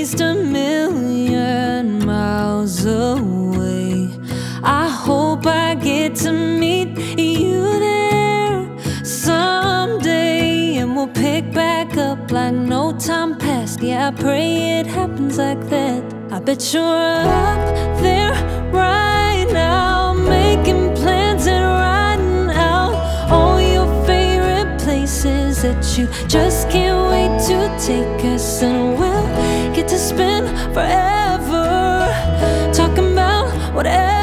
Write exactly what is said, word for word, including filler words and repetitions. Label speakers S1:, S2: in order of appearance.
S1: least a million miles away. I hope I get to meet you there someday, and we'll pick back up like no time passed. Yeah, I pray it happens like that. I bet you're up there right now, making plans and writing out all your favorite places that you just can't wait to take us. And we'll get to spend forever talking about whatever